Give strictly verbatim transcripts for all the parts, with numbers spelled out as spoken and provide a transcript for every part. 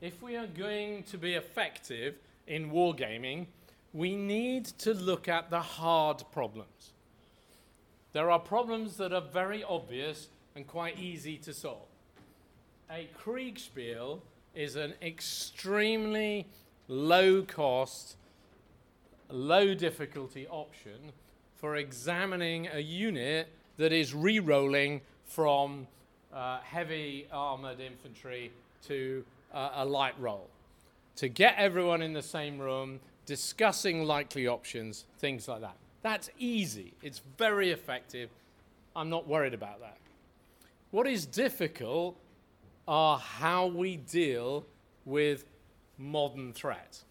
if we are going to be effective in wargaming, we need to look at the hard problems. There are problems that are very obvious and quite easy to solve. A Kriegspiel is an extremely low-cost, low-difficulty option for examining a unit that is re-rolling from uh, heavy armored infantry to uh, a light roll. To get everyone in the same room, discussing likely options, things like that. That's easy. It's very effective. I'm not worried about that. What is difficult are how we deal with modern threats.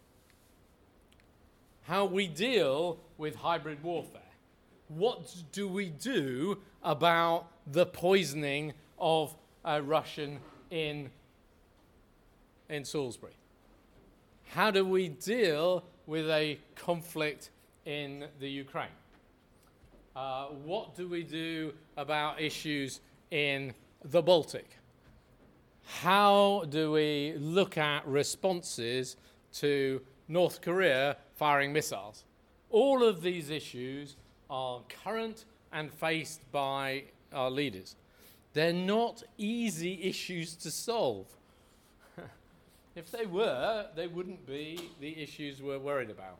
How we deal with hybrid warfare. What do we do about the poisoning of a Russian in, in Salisbury? How do we deal with a conflict in the Ukraine? Uh, what do we do about issues in the Baltic? How do we look at responses to North Korea firing missiles? All of these issues are current and faced by our leaders. They're not easy issues to solve. If they were, they wouldn't be the issues we're worried about.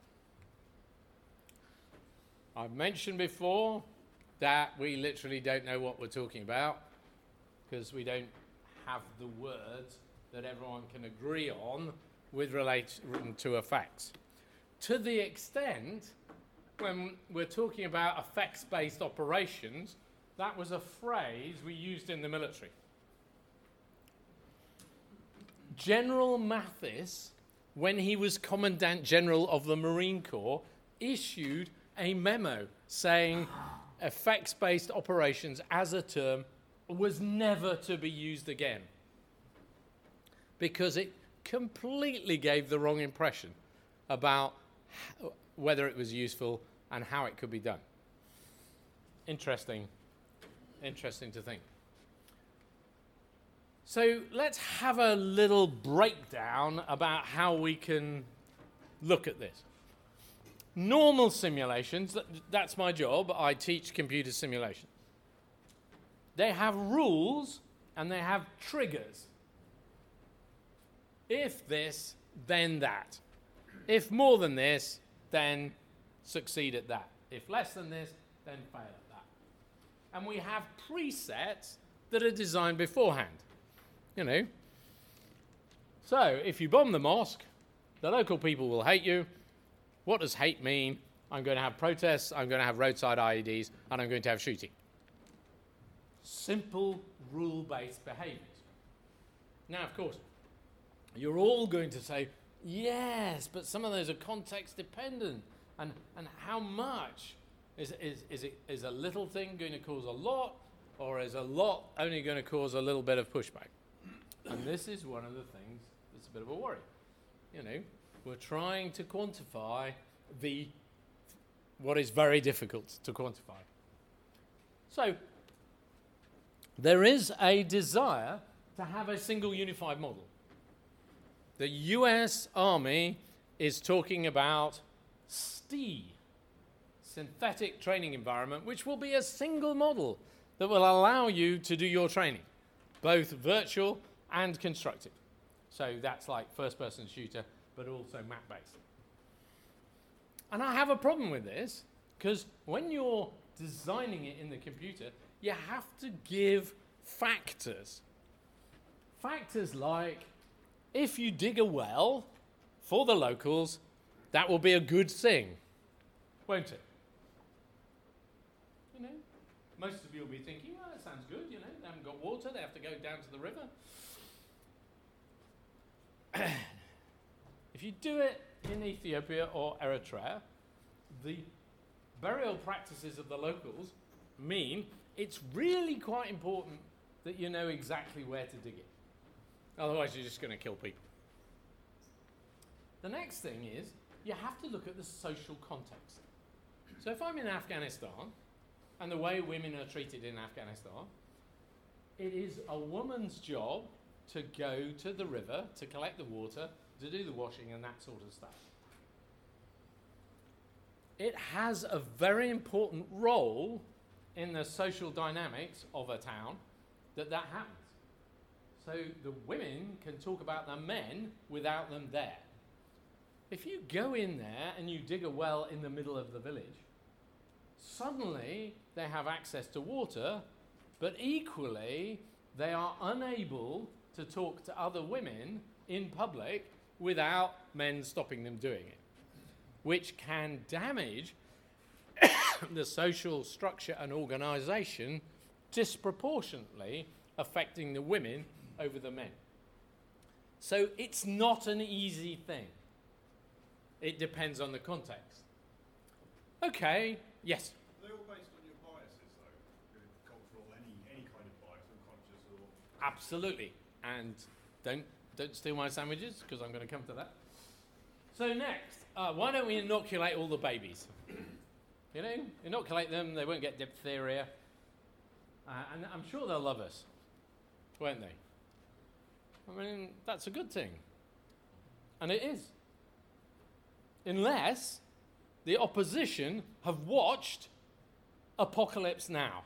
I've mentioned before that we literally don't know what we're talking about because we don't have the words that everyone can agree on with relation to effects. To the extent, when we're talking about effects-based operations, that was a phrase we used in the military. General Mathis, when he was Commandant General of the Marine Corps, issued a memo saying effects-based operations as a term was never to be used again because it completely gave the wrong impression about whether it was useful and how it could be done. Interesting, interesting to think. So let's have a little breakdown about how we can look at this. Normal simulations, that, that's my job, I teach computer simulation. They have rules and they have triggers. If this, then that. If more than this, then succeed at that. If less than this, then fail at that. And we have presets that are designed beforehand. You know. So, if you bomb the mosque, the local people will hate you. What does hate mean? I'm going to have protests, I'm going to have roadside I E Ds, and I'm going to have shooting. Simple, rule-based behaviors. Now, of course, you're all going to say, yes, but some of those are context-dependent. And, and how much? Is, is, is, it, is a little thing going to cause a lot, or is a lot only going to cause a little bit of pushback? And this is one of the things that's a bit of a worry. You know, we're trying to quantify the what is very difficult to quantify. So, there is a desire to have a single unified model. The U S Army is talking about S T E, Synthetic Training Environment, which will be a single model that will allow you to do your training, both virtual and constructed. So that's like first-person shooter, but also map-based. And I have a problem with this, because when you're designing it in the computer, you have to give factors. Factors like, if you dig a well for the locals, that will be a good thing, won't it? You know, most of you will be thinking, oh, that sounds good, you know, they haven't got water, they have to go down to the river. If you do it in Ethiopia or Eritrea, the burial practices of the locals mean it's really quite important that you know exactly where to dig it. Otherwise, you're just going to kill people. The next thing is, you have to look at the social context. So if I'm in Afghanistan, and the way women are treated in Afghanistan, it is a woman's job to go to the river, to collect the water, to do the washing and that sort of stuff. It has a very important role in the social dynamics of a town that that happens. So the women can talk about the men without them there. If you go in there and you dig a well in the middle of the village, suddenly they have access to water, but equally they are unable to talk to other women in public without men stopping them doing it, which can damage the social structure and organisation disproportionately, affecting the women over the men. So it's not an easy thing. It depends on the context. Okay, yes? Are they all based on your biases, though? Cultural, any, any kind of bias, unconscious or... Absolutely. And don't, don't steal my sandwiches, because I'm going to come to that. So next, uh, why don't we inoculate all the babies? You know, inoculate them, they won't get diphtheria. Uh, and I'm sure they'll love us, won't they? I mean, that's a good thing. And it is. Unless the opposition have watched Apocalypse Now.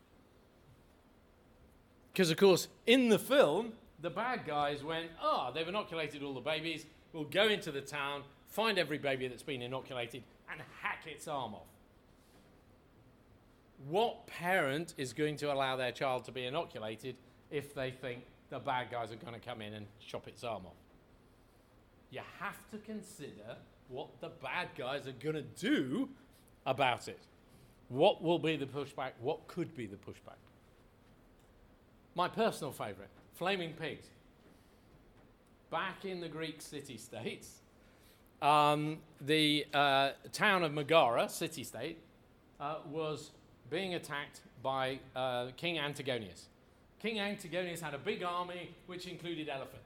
Because, of course, in the film, the bad guys went, oh, they've inoculated all the babies, we'll go into the town, find every baby that's been inoculated, and hack its arm off. What parent is going to allow their child to be inoculated if they think the bad guys are going to come in and chop its arm off? You have to consider what the bad guys are going to do about it. What will be the pushback? What could be the pushback? My personal favourite, flaming pigs. Back in the Greek city-states, um, the uh, town of Megara, city-state, uh, was being attacked by uh, King Antigonius. King Antigonius had a big army which included elephants.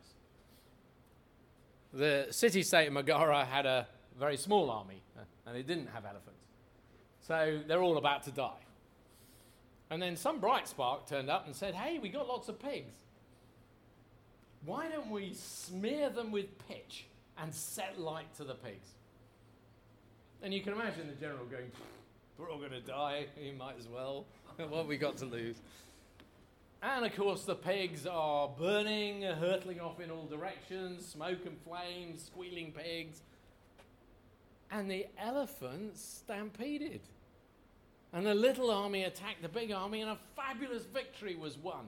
The city-state of Megara had a very small army, uh, and it didn't have elephants. So they're all about to die. And then some bright spark turned up and said, hey, we got lots of pigs. Why don't we smear them with pitch and set light to the pigs? And you can imagine the general going, we're all going to die, you might as well. What have we got to lose? And of course the pigs are burning, hurtling off in all directions, smoke and flames, squealing pigs. And the elephants stampeded. And the little army attacked the big army and a fabulous victory was won.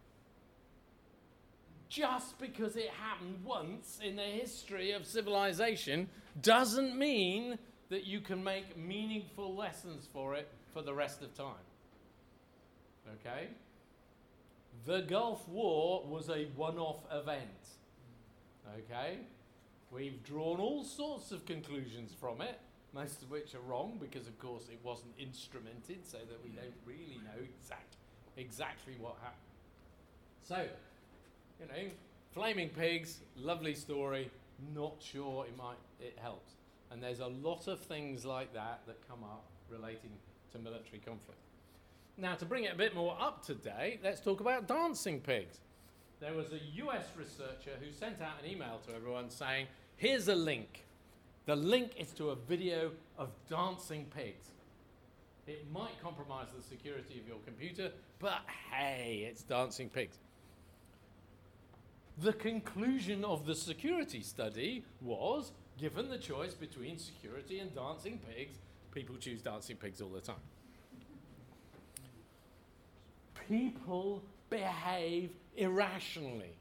Just because it happened once in the history of civilization doesn't mean that you can make meaningful lessons for it for the rest of time. Okay? The Gulf War was a one-off event. Okay? We've drawn all sorts of conclusions from it, most of which are wrong because, of course, it wasn't instrumented so that we don't really know exact, exactly what happened. So, you know, flaming pigs, lovely story, not sure it might, it helps. And there's a lot of things like that that come up relating to military conflict. Now, to bring it a bit more up to date, let's talk about dancing pigs. There was a U S researcher who sent out an email to everyone saying, here's a link. The link is to a video of dancing pigs. It might compromise the security of your computer, but hey, it's dancing pigs. The conclusion of the security study was, given the choice between security and dancing pigs, people choose dancing pigs all the time. People behave irrationally.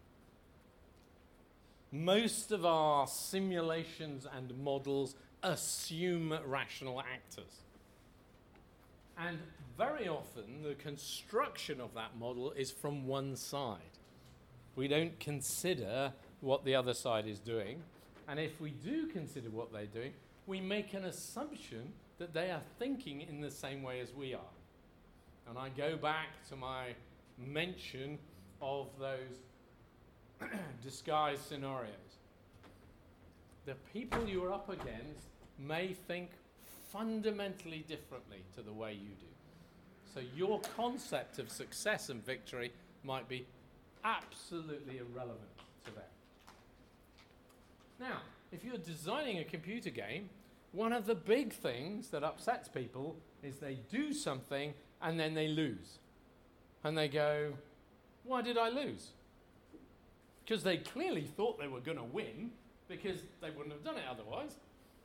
Most of our simulations and models assume rational actors. And very often, the construction of that model is from one side. We don't consider what the other side is doing. And if we do consider what they're doing, we make an assumption that they are thinking in the same way as we are. And I go back to my mention of those disguised scenarios. The people you're up against may think fundamentally differently to the way you do. So your concept of success and victory might be absolutely irrelevant to them. Now, if you're designing a computer game, one of the big things that upsets people is they do something and then they lose. And they go, why did I lose? Because they clearly thought they were going to win, because they wouldn't have done it otherwise.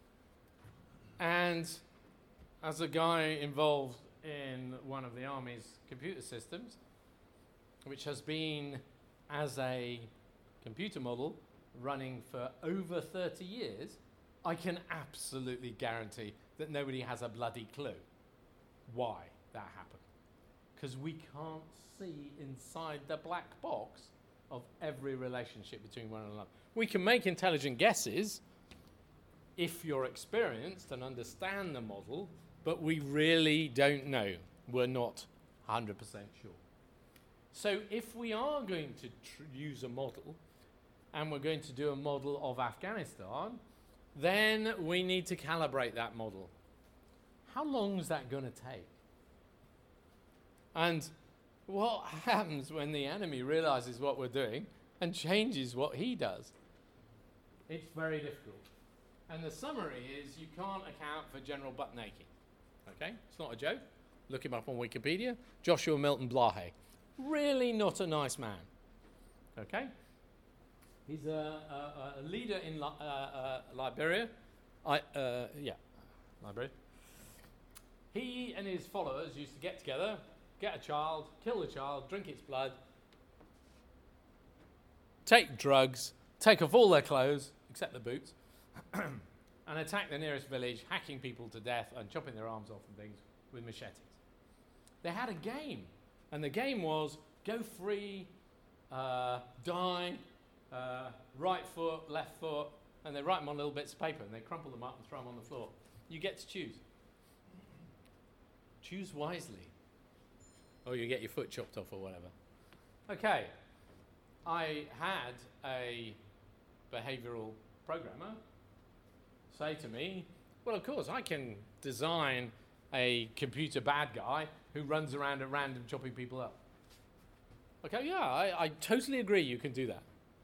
And as a guy involved in one of the Army's computer systems, which has been as a computer model running for over thirty years, I can absolutely guarantee that nobody has a bloody clue why that happened. Because we can't see inside the black box of every relationship between one another. We can make intelligent guesses if you're experienced and understand the model, but we really don't know. We're not one hundred percent sure. So if we are going to tr- use a model, and we're going to do a model of Afghanistan, then we need to calibrate that model. How long is that going to take? And what happens when the enemy realizes what we're doing and changes what he does? It's very difficult. And the summary is you can't account for general butt naked. Okay? It's not a joke. Look him up on Wikipedia. Joshua Milton Blahay. Really not a nice man. Okay? He's a, a, a leader in li- uh, uh, Liberia. I, uh, yeah, Liberia. He and his followers used to get together, get a child, kill the child, drink its blood, take drugs, take off all their clothes, except the boots, and attack the nearest village, hacking people to death and chopping their arms off and things with machetes. They had a game, and the game was go free, uh, die, uh, right foot, left foot, and they write them on little bits of paper, and they crumple them up and throw them on the floor. You get to choose. Choose wisely, or you get your foot chopped off or whatever. Okay, I had a behavioral programmer say to me, well, of course, I can design a computer bad guy who runs around at random chopping people up. Okay, yeah, I, I totally agree you can do that.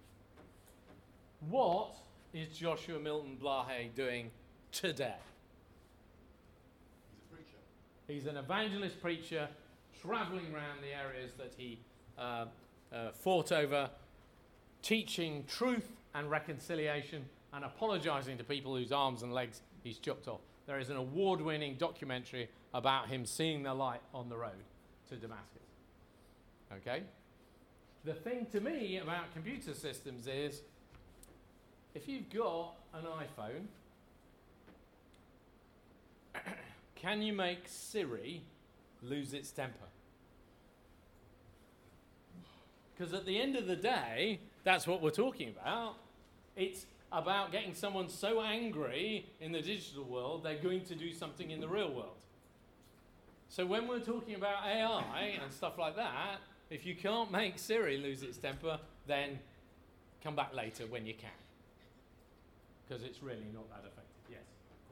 What is Joshua Milton Blahay doing today? He's a preacher. He's an evangelist preacher traveling around the areas that he uh, uh, fought over, teaching truth and reconciliation and apologizing to people whose arms and legs he's chopped off. There is an award-winning documentary about him seeing the light on the road to Damascus. Okay? The thing to me about computer systems is, if you've got an iPhone, can you make Siri lose its temper? Because at the end of the day, that's what we're talking about. It's about getting someone so angry in the digital world, they're going to do something in the real world. So when we're talking about A I and stuff like that, if you can't make Siri lose its temper, then come back later when you can. Because it's really not that effective. Yes?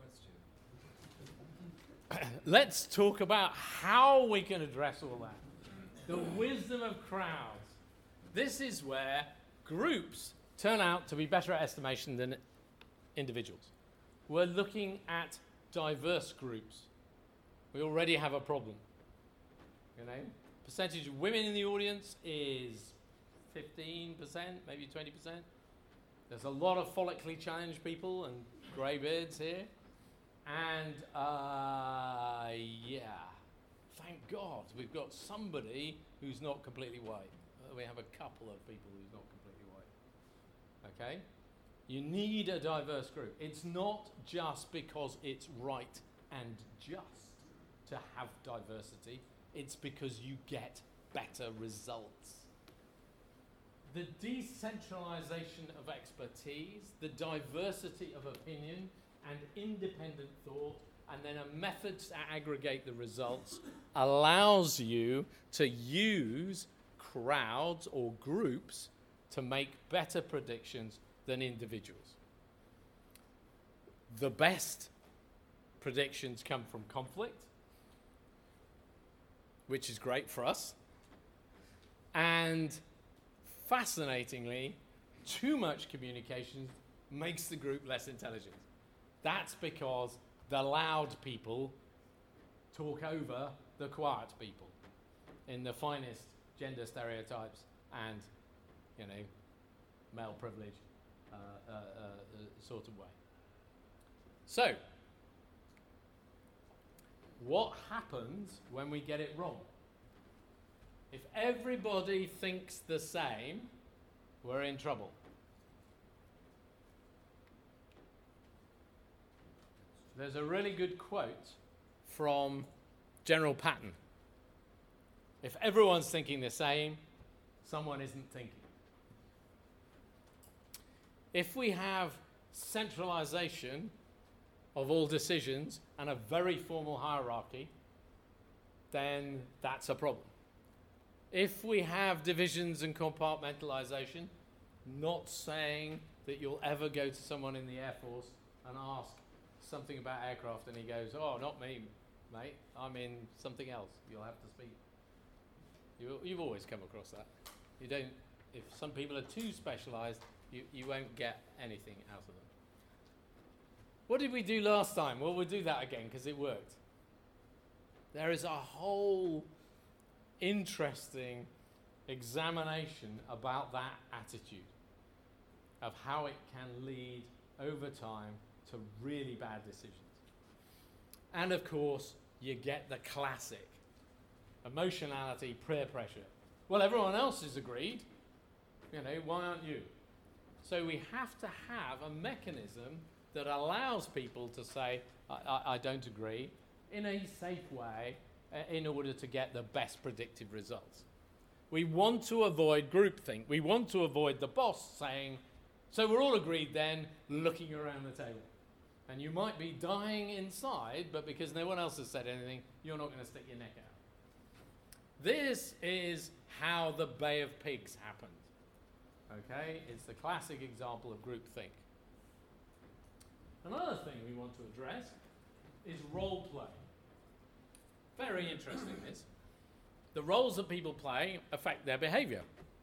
Question. Let's talk about how we can address all that. The wisdom of crowds. This is where groups turn out to be better at estimation than individuals. We're looking at diverse groups. We already have a problem. You know, percentage of women in the audience is fifteen percent, maybe twenty percent. There's a lot of follically challenged people and grey beards here. And, uh, yeah, thank God we've got somebody who's not completely white. Uh, we have a couple of people who's not completely white. Okay? You need a diverse group. It's not just because it's right and just to have diversity. It's because you get better results. The decentralization of expertise, the diversity of opinion and independent thought, and then a method to aggregate the results allows you to use crowds or groups to make better predictions than individuals. The best predictions come from conflict, which is great for us, and fascinatingly, too much communication makes the group less intelligent. That's because the loud people talk over the quiet people in the finest gender stereotypes and, you know, male privilege uh, uh, uh, uh, sort of way. So, what happens when we get it wrong? If everybody thinks the same, we're in trouble. There's a really good quote from General Patton. If everyone's thinking the same, someone isn't thinking. If we have centralization of all decisions and a very formal hierarchy, then that's a problem. If we have divisions and compartmentalization, not saying that you'll ever go to someone in the Air Force and ask something about aircraft and he goes, oh, not me, mate, I'm in something else, you'll have to speak. You, you've always come across that. You don't, if some people are too specialized, you, you won't get anything out of them. What did we do last time? Well, we'll do that again because it worked. There is a whole interesting examination about that attitude of how it can lead over time to really bad decisions. And of course, you get the classic emotionality, peer pressure. Well, everyone else has agreed. You know, why aren't you? So we have to have a mechanism that allows people to say, I, I, I don't agree, in a safe way, uh, in order to get the best predictive results. We want to avoid groupthink. We want to avoid the boss saying, so we're all agreed then, looking around the table. And you might be dying inside, but because no one else has said anything, you're not going to stick your neck out. This is how the Bay of Pigs happened. Okay? It's the classic example of groupthink. Another thing we want to address is role play. Very interesting, this. The roles that people play affect their behavior.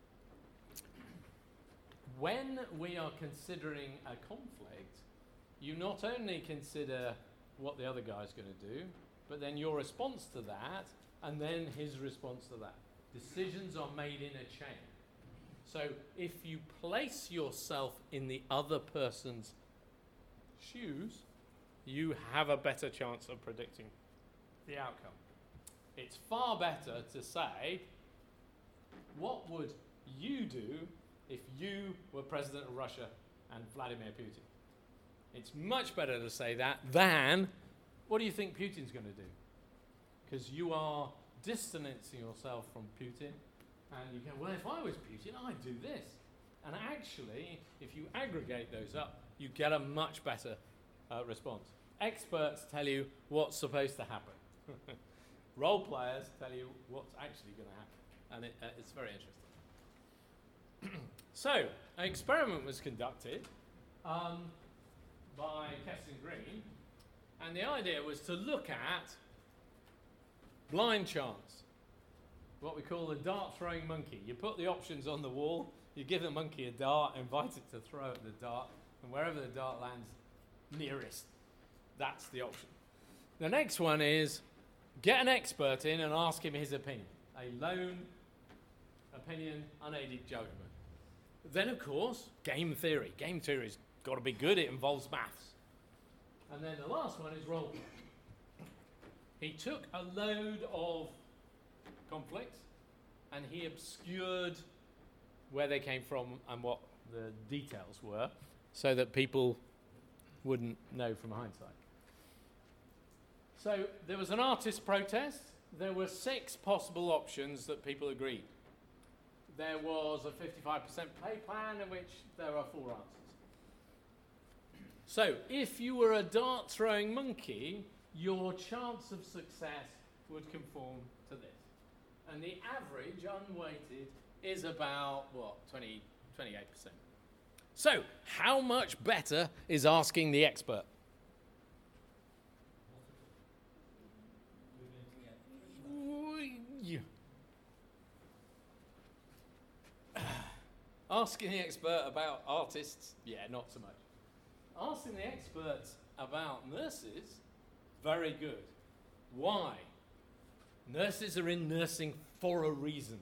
When we are considering a conflict, you not only consider what the other guy's going to do, but then your response to that, and then his response to that. Decisions are made in a chain. So if you place yourself in the other person's shoes, you have a better chance of predicting the outcome. It's far better to say, what would you do if you were president of Russia and Vladimir Putin? It's much better to say that than, what do you think Putin's going to do? Because you are distancing yourself from Putin, and you go, well, if I was Putin, I'd do this. And actually, if you aggregate those up, you get a much better uh, response. Experts tell you what's supposed to happen. Role players tell you what's actually going to happen. And it, uh, it's very interesting. So, an experiment was conducted um, by Keston Green, and the idea was to look at blind chance, what we call the dart-throwing monkey. You put the options on the wall, you give the monkey a dart, invite it to throw at the dart, and wherever the dart lands nearest, that's the option. The next one is get an expert in and ask him his opinion, a lone opinion, unaided judgment. Then, of course, game theory. Game theory's got to be good, it involves maths. And then the last one is role play. He took a load of conflicts and he obscured where they came from and what the details were so that people wouldn't know from hindsight. So there was an artist protest. There were six possible options that people agreed. There was a fifty-five percent pay plan in which there are four answers. So if you were a dart-throwing monkey, your chance of success would conform to this. And the average, unweighted, is about, what, twenty, twenty-eight percent. So, how much better is asking the expert? Asking the expert about artists, yeah, not so much. Asking the experts about nurses, very good. Why? Nurses are in nursing for a reason.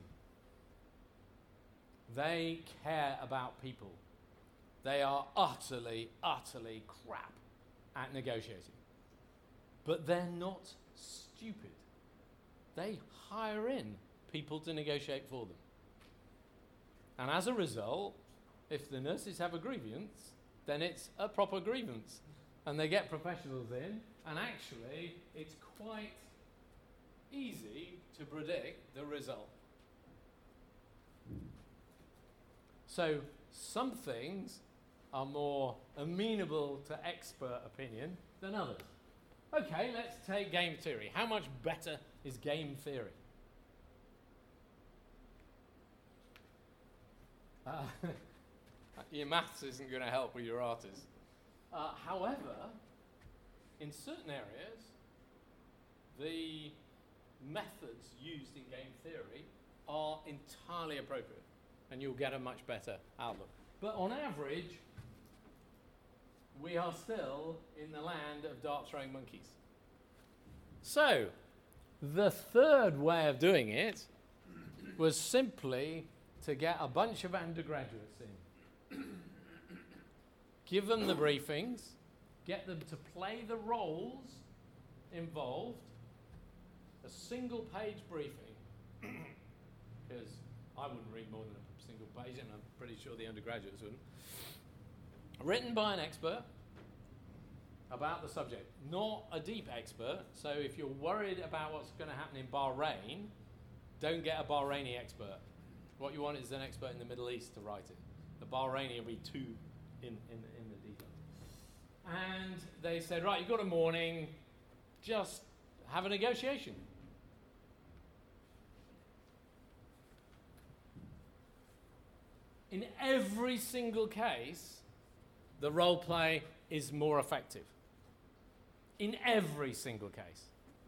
They care about people. They are utterly, utterly crap at negotiating. But they're not stupid. They hire in people to negotiate for them. And as a result, if the nurses have a grievance, then it's a proper grievance. And they get professionals in, and actually, it's quite easy to predict the result. So, some things are more amenable to expert opinion than others. Okay, let's take game theory. How much better is game theory? Uh, your maths isn't going to help with your artists. Uh, however, in certain areas, the methods used in game theory are entirely appropriate, and you'll get a much better outlook. But on average, we are still in the land of dart-throwing monkeys. So, the third way of doing it was simply to get a bunch of undergraduates in. Give them the briefings, get them to play the roles involved, a single page briefing, because I wouldn't read more than a single page, and I'm pretty sure the undergraduates wouldn't. Written by an expert about the subject, not a deep expert. So if you're worried about what's going to happen in Bahrain, don't get a Bahraini expert. What you want is an expert in the Middle East to write it. The Bahraini will be too in, in, in the detail. And they said, right, you've got a morning, just have a negotiation. In every single case, the role play is more effective. In every single case.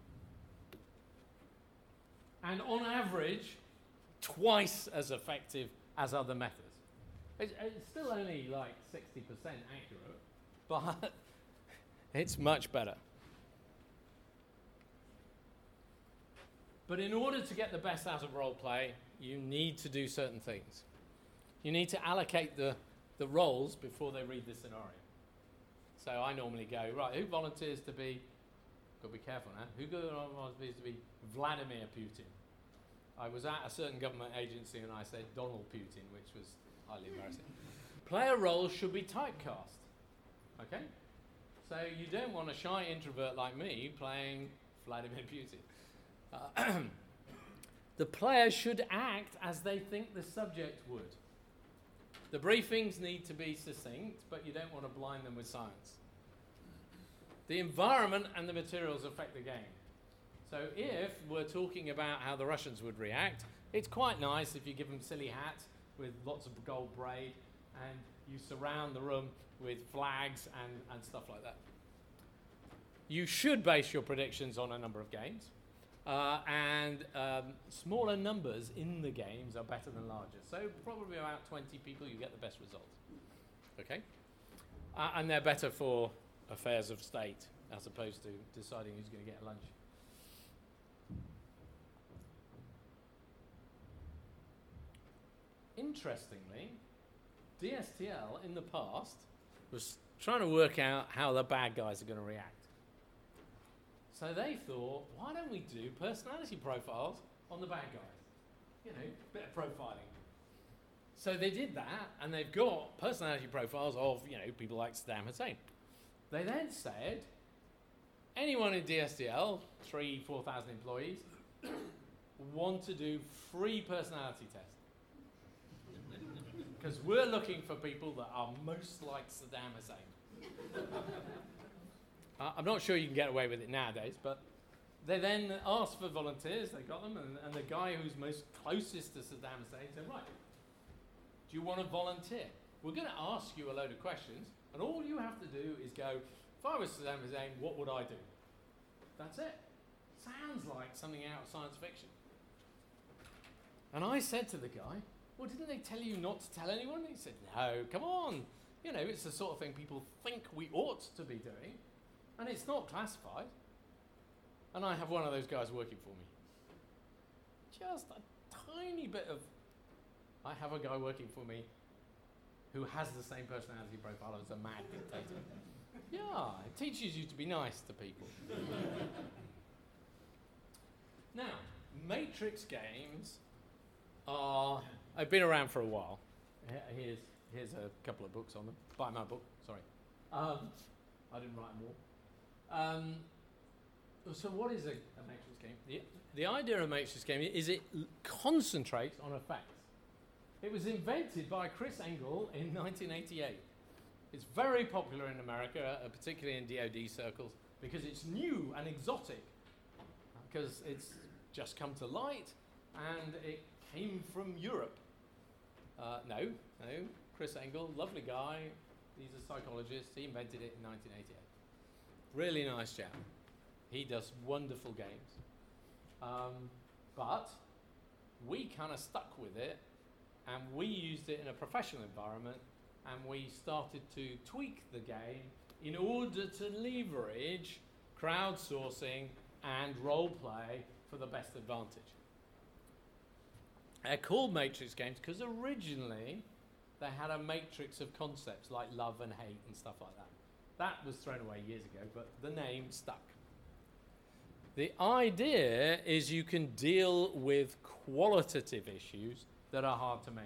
And on average, twice as effective as other methods. It's, it's still only like sixty percent accurate, but it's much better. But in order to get the best out of role play, you need to do certain things. You need to allocate the, the roles before they read the scenario. So I normally go, right, who volunteers to be, got to be careful now, who volunteers to be Vladimir Putin? I was at a certain government agency and I said Donald Putin, which was highly embarrassing. Player roles should be typecast, okay? So you don't want a shy introvert like me playing Vladimir Putin. Uh, the player should act as they think the subject would. The briefings need to be succinct, but you don't want to blind them with science. The environment and the materials affect the game. So if we're talking about how the Russians would react, it's quite nice if you give them silly hats with lots of gold braid and you surround the room with flags and, and stuff like that. You should base your predictions on a number of games. Uh, and um, smaller numbers in the games are better than larger. So probably about twenty people, you get the best results. Okay? Uh, and they're better for affairs of state as opposed to deciding who's going to get lunch. Interestingly, D S T L in the past was trying to work out how the bad guys are going to react. So they thought, why don't we do personality profiles on the bad guys? You know, bit of profiling. So they did that, and they've got personality profiles of, you know, people like Saddam Hussein. They then said, anyone in D S T L, three, four thousand employees, want to do free personality tests. Because we're looking for people that are most like Saddam Hussein. uh, I'm not sure you can get away with it nowadays, but they then asked for volunteers, they got them, and, and the guy who's most closest to Saddam Hussein said, right, do you want to volunteer? We're going to ask you a load of questions, and all you have to do is go, if I was Saddam Hussein, what would I do? That's it. Sounds like something out of science fiction. And I said to the guy, well, didn't they tell you not to tell anyone? He said, no, come on. You know, it's the sort of thing people think we ought to be doing, and it's not classified. And I have one of those guys working for me. Just a tiny bit of, I have a guy working for me who has the same personality profile as a mad dictator. Yeah, it teaches you to be nice to people. Now, matrix games are, I've been around for a while. Here's, here's a couple of books on them. Buy my book, sorry. Um, I didn't write them all. Um, so what is a, a matrix game? The, the idea of a matrix game is it l- concentrates on effects. It was invented by Chris Engel in nineteen eighty-eight. It's very popular in America, uh, particularly in D O D circles, because it's new and exotic, because it's just come to light, and it came from Europe. Uh, no, no, Chris Engel, lovely guy, he's a psychologist, he invented it in nineteen eighty-eight. Really nice chap. He does wonderful games. Um, but we kind of stuck with it, and we used it in a professional environment, and we started to tweak the game in order to leverage crowdsourcing and role play for the best advantage. They're called matrix games because originally they had a matrix of concepts like love and hate and stuff like that. That was thrown away years ago, but the name stuck. The idea is you can deal with qualitative issues that are hard to measure.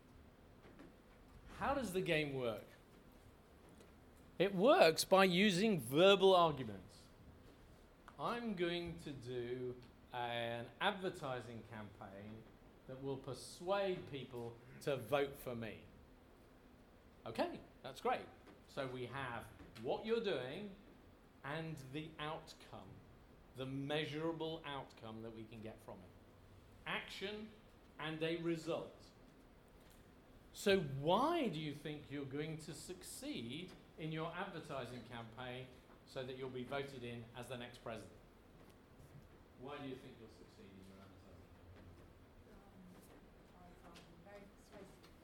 How does the game work? It works by using verbal arguments. I'm going to do an advertising campaign that will persuade people to vote for me. Okay, that's great. So we have what you're doing and the outcome, the measurable outcome that we can get from it. Action and a result. So why do you think you're going to succeed in your advertising campaign so that you'll be voted in as the next president? Why do you think you'll succeed in your advertising campaign? Um, I am very persuasive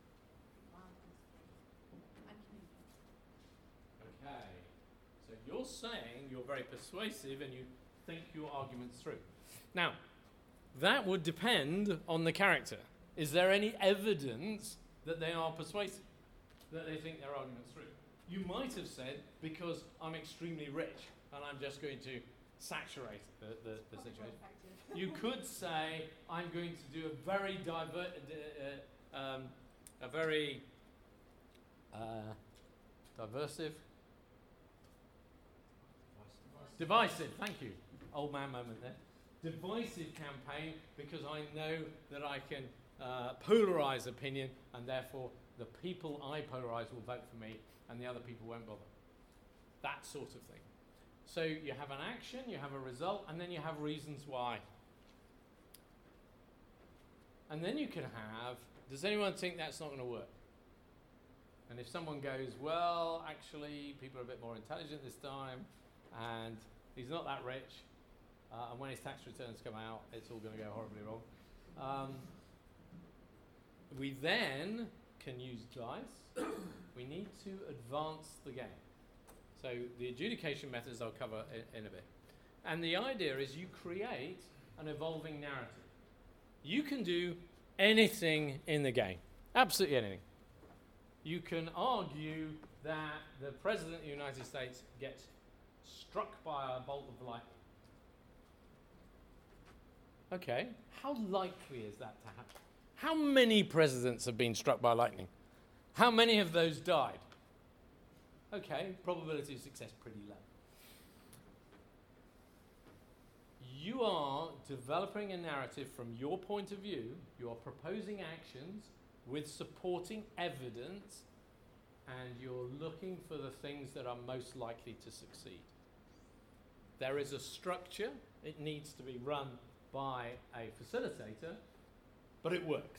and communicate. Okay, so you're saying you're very persuasive and you think your arguments through. Now, that would depend on the character. Is there any evidence that they are persuasive, that they think their arguments through? You might have said, because I'm extremely rich and I'm just going to saturate the, the, the situation. You could say, I'm going to do a very diver- uh, um, a very uh, diversive, divisive, thank you, old man moment there. Divisive campaign, because I know that I can uh, polarize opinion, and therefore the people I polarize will vote for me and the other people won't bother. That sort of thing. So you have an action, you have a result, and then you have reasons why. And then you can have, does anyone think that's not going to work? And if someone goes, well, actually, people are a bit more intelligent this time, and he's not that rich, uh, and when his tax returns come out, it's all going to go horribly wrong. Um, we then can use dice. We need to advance the game. So the adjudication methods I'll cover in, in a bit. And the idea is you create an evolving narrative. You can do anything in the game, absolutely anything. You can argue that the President of the United States gets struck by a bolt of lightning. Okay, how likely is that to happen? How many presidents have been struck by lightning? How many of those died? Okay, probability of success pretty low. You are developing a narrative from your point of view. You are proposing actions with supporting evidence, and you're looking for the things that are most likely to succeed. There is a structure. It needs to be run by a facilitator, but it works.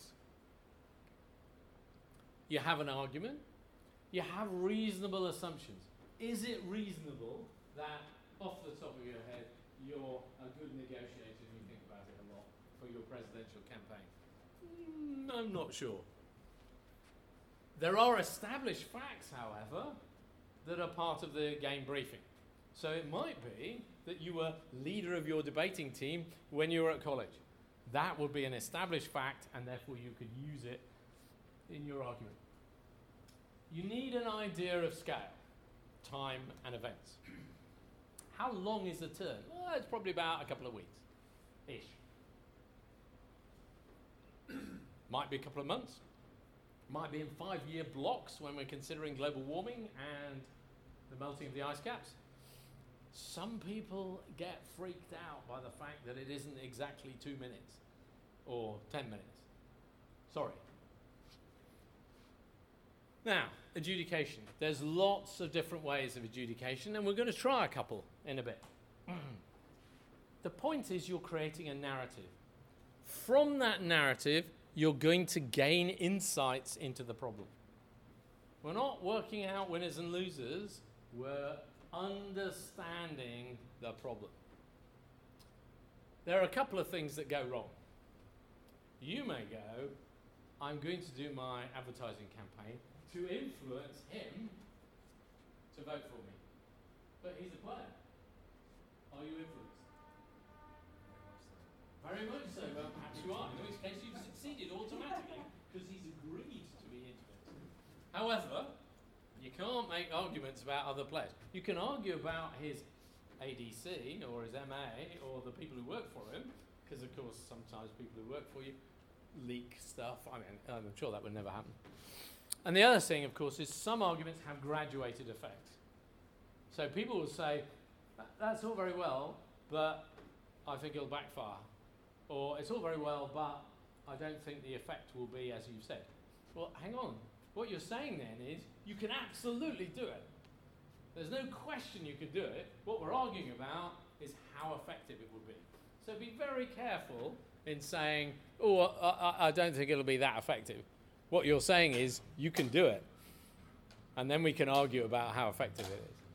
You have an argument. You have reasonable assumptions. Is it reasonable that, off the top of your head, you're a good negotiator and you think about it a lot for your presidential campaign? Mm, I'm not sure. There are established facts, however, that are part of the game briefing. So it might be that you were leader of your debating team when you were at college. That would be an established fact, and therefore you could use it in your argument. You need an idea of scale, time, and events. How long is a turn? Well, it's probably about a couple of weeks-ish. Might be a couple of months. Might be in five-year blocks when we're considering global warming and the melting of the ice caps. Some people get freaked out by the fact that it isn't exactly two minutes or ten minutes. Sorry. Now, adjudication. There's lots of different ways of adjudication, and we're going to try a couple in a bit. The point is you're creating a narrative. From that narrative, you're going to gain insights into the problem. We're not working out winners and losers, we're understanding the problem. There are a couple of things that go wrong. You may go, I'm going to do my advertising campaign to influence him to vote for me. But he's a player. Are you influenced? Very much so, but perhaps you are. In which case you've succeeded automatically because he's agreed to be influenced. However, you can't make arguments about other players. You can argue about his A D C or his M A or the people who work for him, because of course sometimes people who work for you leak stuff. I mean, I'm sure that would never happen. And the other thing, of course, is some arguments have graduated effects. So people will say, that's all very well, but I think it'll backfire. Or it's all very well, but I don't think the effect will be as you've said. Well, hang on. What you're saying then is you can absolutely do it. There's no question you could do it. What we're arguing about is how effective it would be. So be very careful in saying, oh, I, I don't think it'll be that effective. What you're saying is you can do it. And then we can argue about how effective it is.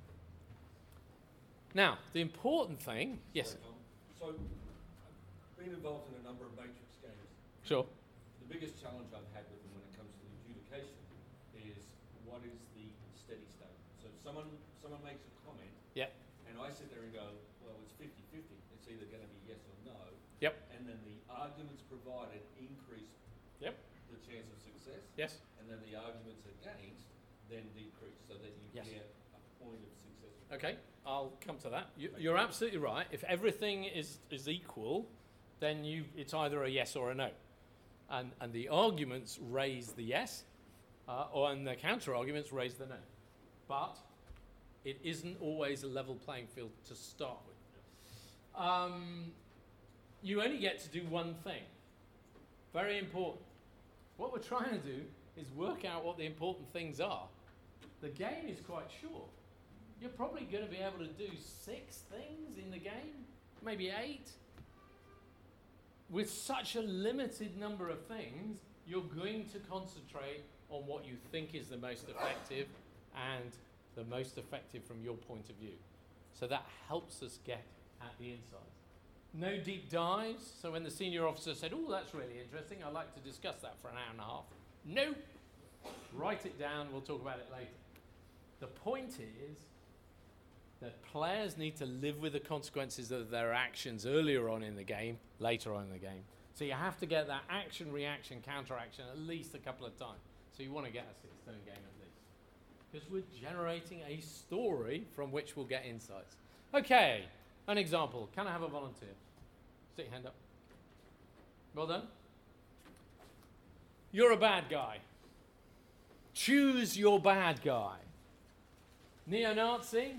Now, the important thing, yes? Sorry, Tom. So, I've been involved in a number of matrix games. Sure. The biggest challenge I've had with them when it comes to adjudication is what is the steady state? So someone someone makes a comment, Yep. and I sit there and go, well, it's fifty-fifty. It's either going to be yes or no. Yep. And then the arguments provided increase Yep. the chance of success. Yes. And then the arguments against then decrease so that you Yes. get a point of success. Okay, I'll come to that. You, you're absolutely right. If everything is, is equal, then you it's either a yes or a no. And, and the arguments raise the yes, uh, or and the counter arguments raise the no. But it isn't always a level playing field to start with. Um, you only get to do one thing. Very important. What we're trying to do is work out what the important things are. The game is quite short. You're probably going to be able to do six things in the game, maybe eight. With such a limited number of things, you're going to concentrate on what you think is the most effective and the most effective from your point of view. So that helps us get at the insights. No deep dives. So when the senior officer said, oh, that's really interesting, I'd like to discuss that for an hour and a half. No. Write it down, we'll talk about it later. The point is that players need to live with the consequences of their actions earlier on in the game, later on in the game. So you have to get that action, reaction, counteraction at least a couple of times. So you want to get a six-turn game at least. Because we're generating a story from which we'll get insights. Okay, an example. Can I have a volunteer? Stick your hand up. Well done. You're a bad guy. Choose your bad guy. Neo-Nazi?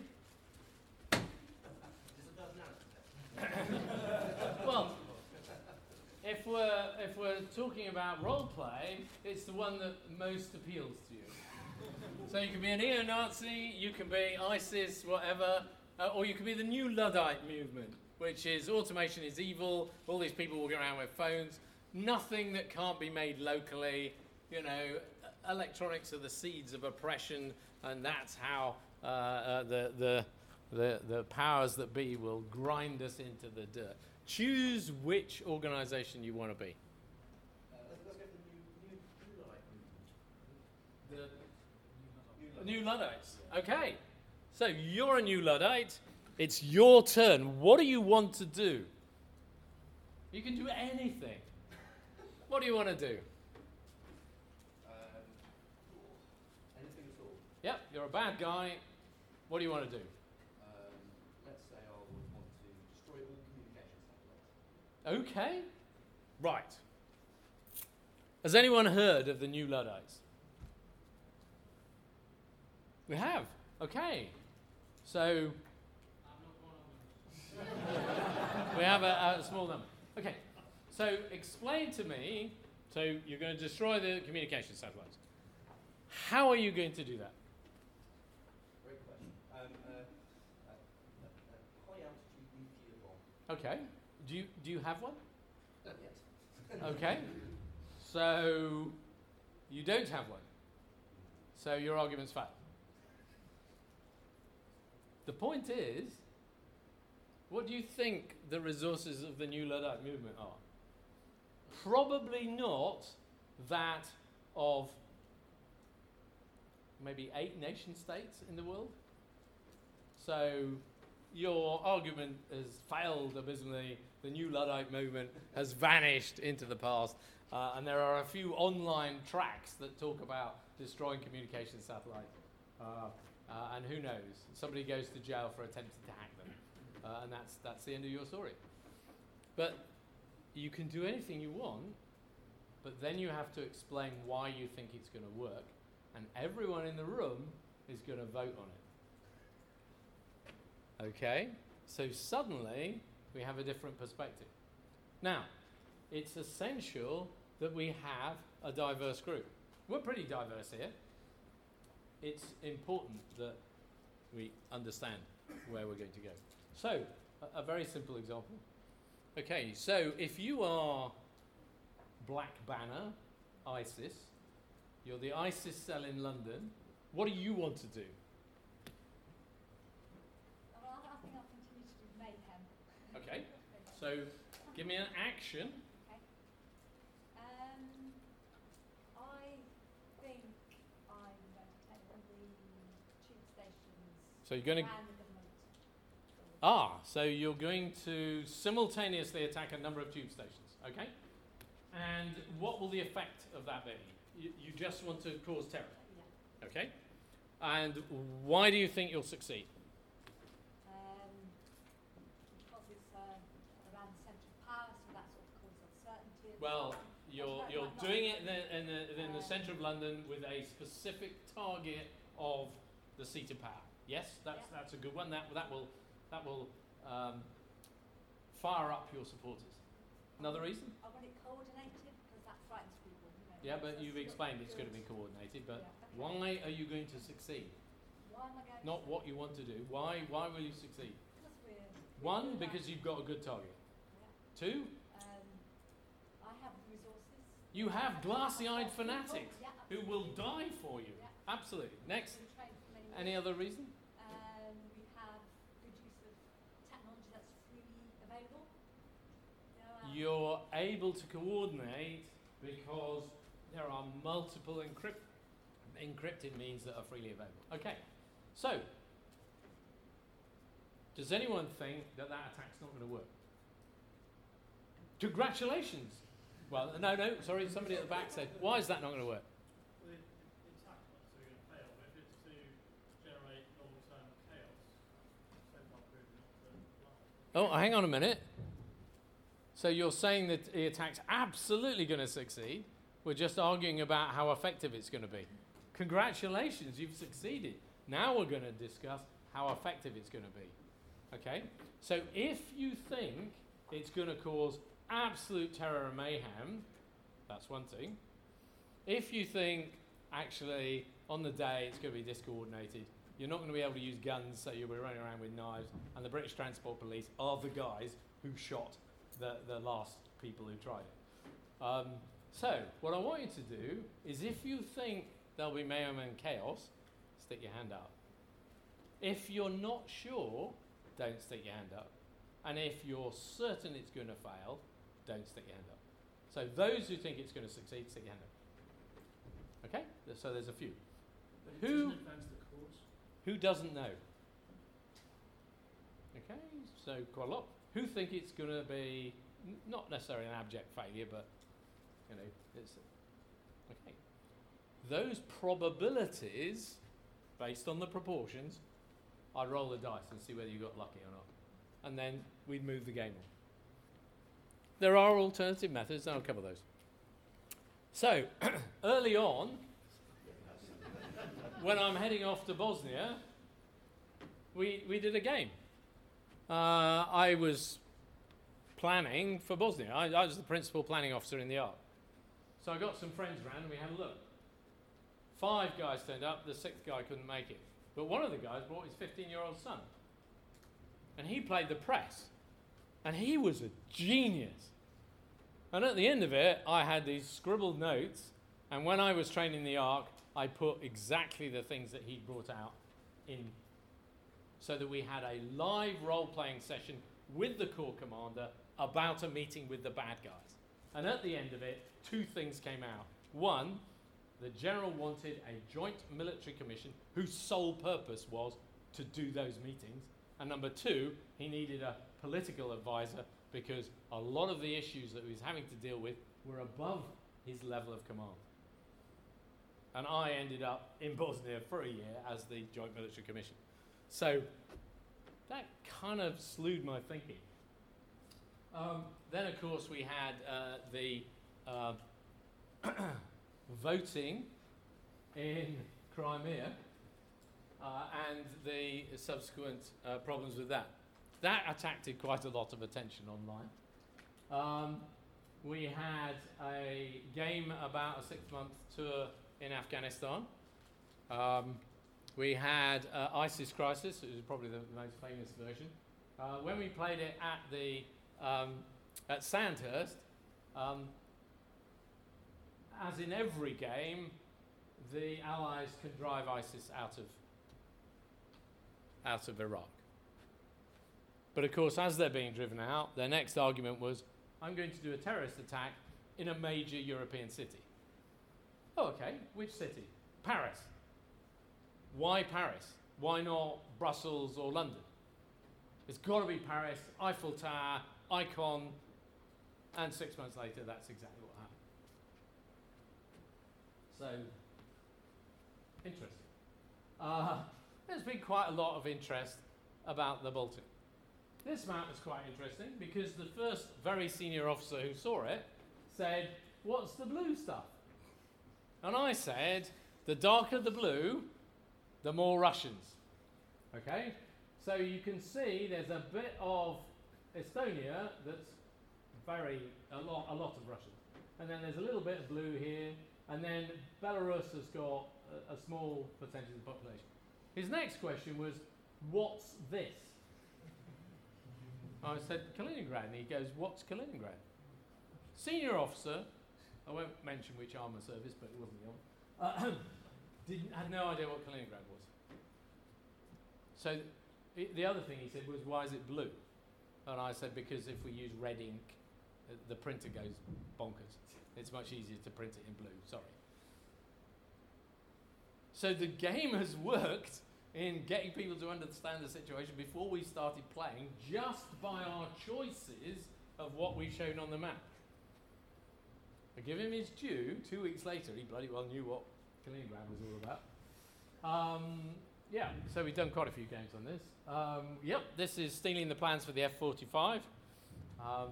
Well, if we're if we're talking about role play, it's the one that most appeals to you. So you can be a neo-Nazi, you can be ISIS, whatever, uh, or you can be the new Luddite movement, which is automation is evil. All these people walking around with phones, nothing that can't be made locally. You know, electronics are the seeds of oppression, and that's how uh, uh, the the The, the powers that be will grind us into the dirt. Choose which organization you want to be. New Luddites. Okay. So you're a new Luddite. It's your turn. What do you want to do? You can do anything. What do you want to do? Um, anything at all. Yep, you're a bad guy. What do you want to do? Um, let's say I would want to destroy all communication satellites. Okay. Right. Has anyone heard of the New Luddites? We have. Okay. So we have a, a small number. Okay. So explain to me. So you're going to destroy the communication satellites. How are you going to do that? Great question. Um, uh, uh, uh, uh, high altitude nuclear bomb. Okay. Do you do you have one? Not yet. Okay. So you don't have one. So your argument's failed. The point is, what do you think the resources of the New Luddite movement are? Probably not that of maybe eight nation states in the world. So your argument has failed abysmally. The New Luddite movement has vanished into the past. Uh, and there are a few online tracks that talk about destroying communication satellites. Uh, uh, and who knows? Somebody goes to jail for attempting to hack them. Uh, and that's, that's the end of your story. But you can do anything you want, but then you have to explain why you think it's going to work. And everyone in the room is going to vote on it. Okay? So suddenly, we have a different perspective. Now, it's essential that we have a diverse group. We're pretty diverse here. It's important that we understand where we're going to go. So, a, a very simple example. Okay, so if you are Black Banner, ISIS, you're the ISIS cell in London, what do you want to do? Well, I think I'll continue to do mayhem. Okay, so give me an action. Okay. Um, I think I'm going to take all the tube stations So you're going to... around the government. Ah, so you're going to simultaneously attack a number of tube stations, okay? And what will the effect of that be? You, you just want to cause terror, Yeah. okay? And why do you think you'll succeed? Um, because it's uh, around the centre of power, so that sort of causes uncertainty. Well, you're, That's you're not- doing not- it in the, in, the, in the centre of London with a specific target of the seat of power. Yes, that's, Yeah. that's a good one. That, that will, that will um, fire up your supporters. Another reason? I want it coordinated because that frightens people. You know, Yeah, but It's you've just explained not it's going to good. be coordinated, but Yeah, okay. why are you going to succeed? Why am I going Not to what you want to do. Why, why will you succeed? Because we're, we're One, doing that. because you've got a good target. Yeah. Two, Um, I have the resources. you have glassy-eyed People- fanatics yeah, who absolutely. will die for you. Yeah. Absolutely. Next, Been trained for many any years. other reason? Um, we have good use of technology that's freely available. You know, uh, You're able to coordinate because there are multiple encrypt encrypted means that are freely available. Okay, so does anyone think that that attack's not going to work? Congratulations. Well, no, no, sorry, somebody at the back said, why is that not going to work? Well, it, it's tactical, so you're going to fail. But if it's to generate long-term chaos, so far proven not to lie. Oh, hang on a minute. So you're saying that the attack's absolutely going to succeed. We're just arguing about how effective it's going to be. Congratulations, you've succeeded. Now we're going to discuss how effective it's going to be. Okay? So if you think it's going to cause absolute terror and mayhem, that's one thing. If you think, actually, on the day it's going to be discoordinated, you're not going to be able to use guns, so you'll be running around with knives, and the British Transport Police are the guys who shot the, the last people who tried it. Um, so, what I want you to do is if you think there'll be mayhem and chaos, stick your hand up. If you're not sure, don't stick your hand up. And if you're certain it's going to fail, don't stick your hand up. So those who think it's going to succeed, stick your hand up. Okay? So there's a few. But it Who- doesn't advance the cause. Who doesn't know? Okay, so quite a lot. Who think it's going to be n- not necessarily an abject failure, but you know, it's okay. Those probabilities, based on the proportions, I'd roll the dice and see whether you got lucky or not, and then we'd move the game on. There are alternative methods, and I'll cover those. So, early on, when I'm heading off to Bosnia, we, we did a game. Uh, I was planning for Bosnia. I, I was the principal planning officer in the ARC. So I got some friends around and we had a look. Five guys turned up, the sixth guy couldn't make it. But one of the guys brought his fifteen-year-old son. And he played the press. And he was a genius. And at the end of it, I had these scribbled notes. And when I was training the ARC, I put exactly the things that he'd brought out in, so that we had a live role-playing session with the Corps commander about a meeting with the bad guys. And at the end of it, two things came out. One, the general wanted a joint military commission whose sole purpose was to do those meetings. And number two, he needed a political advisor because a lot of the issues that he was having to deal with were above his level of command. And I ended up in Bosnia for a year as the Joint Military Commission. So that kind of slewed my thinking. Um, then, of course, we had uh, the uh, voting in Crimea uh, and the subsequent uh, problems with that. That attracted quite a lot of attention online. Um, we had a game about a six-month tour in Afghanistan. Um, we had uh, ISIS Crisis, which is probably the most famous version. Uh, when we played it at the um, at Sandhurst, um, as in every game, the Allies can drive ISIS out of out of Iraq. But of course, as they're being driven out, their next argument was, "I'm going to do a terrorist attack in a major European city." Oh, okay. Which city? Paris. Why Paris? Why not Brussels or London? It's got to be Paris, Eiffel Tower, icon, and six months later, that's exactly what happened. So, interesting. Uh, there's been quite a lot of interest about the Baltic. This map was quite interesting because the first very senior officer who saw it said, "What's the blue stuff?" And I said, the darker the blue, the more Russians. Okay? So you can see there's a bit of Estonia that's very, a lot, a lot of Russians. And then there's a little bit of blue here. And then Belarus has got a, a small percentage of the population. His next question was, what's this? I said, Kaliningrad. And he goes, what's Kaliningrad? Senior officer, I won't mention which armour service, but it wasn't the armour, uh, didn't, had no idea what Kaliningrad was. So I, the other thing he said was, why is it blue? And I said, because if we use red ink, uh, the printer goes bonkers. It's much easier to print it in blue, sorry. So the game has worked in getting people to understand the situation before we started playing, just by our choices of what we've shown on the map. I give him his due. Two weeks later, he bloody well knew what Kaliningrad was all about. Um, yeah, so we've done quite a few games on this. Um, yep, this is stealing the plans for the F forty-five. Um,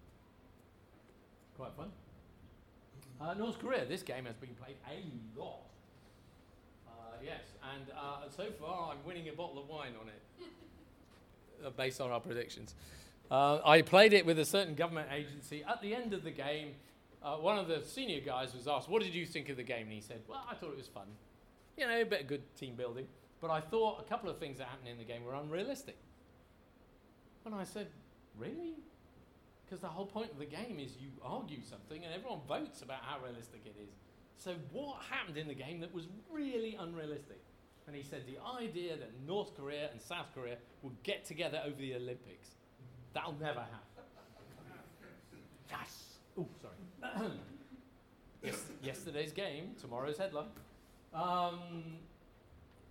quite fun. Uh, North Korea, this game has been played a lot. Uh, yes, and uh, so far I'm winning a bottle of wine on it, uh, based on our predictions. Uh, I played it with a certain government agency. At the end of the game, uh, one of the senior guys was asked, what did you think of the game? And he said, well, I thought it was fun. You know, a bit of good team building. But I thought a couple of things that happened in the game were unrealistic. And I said, really? Because the whole point of the game is you argue something and everyone votes about how realistic it is. So what happened in the game that was really unrealistic? And he said the idea that North Korea and South Korea would get together over the Olympics. That'll never happen. Yes. Oh, sorry. Yes, yesterday's game, tomorrow's headline. Um,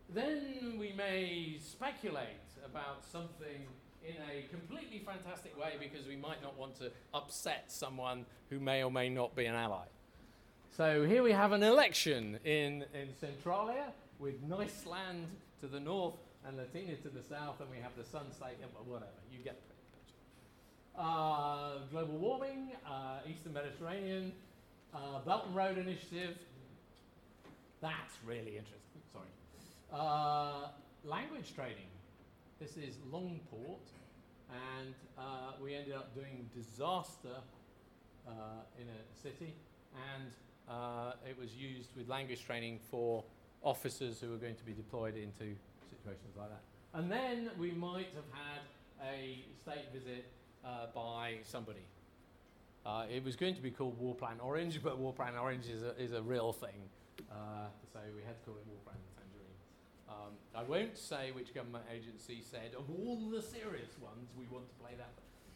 then we may speculate about something in a completely fantastic way because we might not want to upset someone who may or may not be an ally. So here we have an election in, in Centralia with nice land to the north and Latina to the south, and we have the Sun State, and whatever, you get the picture. Uh, global warming, uh, Eastern Mediterranean, uh, Belt and Road Initiative. That's really interesting, sorry. Uh, language training. This is Longport, and uh, we ended up doing disaster uh, in a city, and uh, it was used with language training for officers who were going to be deployed into situations like that. And then we might have had a state visit uh, by somebody. Uh, it was going to be called War Plan Orange, but War Plan Orange is a, is a real thing, uh, so we had to call it War Plan Tangerine. Um, I won't say which government agency said, of all the serious ones, we want to play that.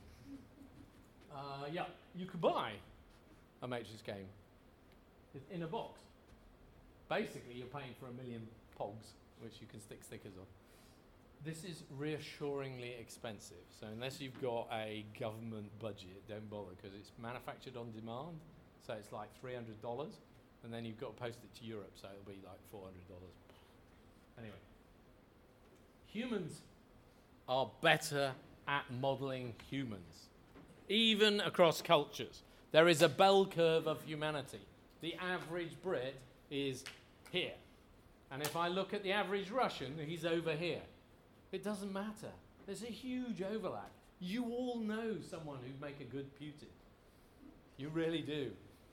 Uh, yeah, you could buy a Matrix game. It's in a box. Basically, you're paying for a million pogs, which you can stick stickers on. This is reassuringly expensive. So unless you've got a government budget, don't bother, because it's manufactured on demand. So it's like three hundred dollars, and then you've got to post it to Europe, so it'll be like four hundred dollars. Anyway, humans are better at modeling humans, even across cultures. There is a bell curve of humanity. The average Brit is here. And if I look at the average Russian, he's over here. It doesn't matter. There's a huge overlap. You all know someone who'd make a good Putin. You really do.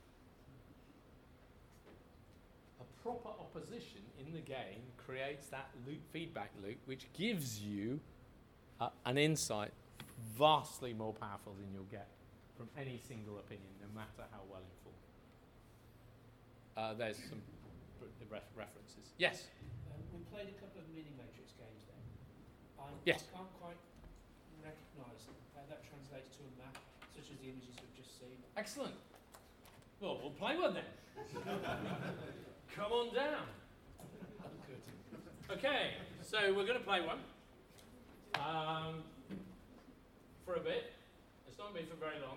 A proper opposition in the game creates that loop, feedback loop, which gives you uh, an insight vastly more powerful than you'll get from any single opinion, no matter how well informed. Uh, there's some ref- references. Yes? Um, we played a couple of mini Matrix games then. I, Yes. I can't quite recognise how that translates to a map, such as the images we've just seen. Excellent. Well, we'll play one then. Come on down. Okay, so we're going to play one um, for a bit. It's not going to be for very long.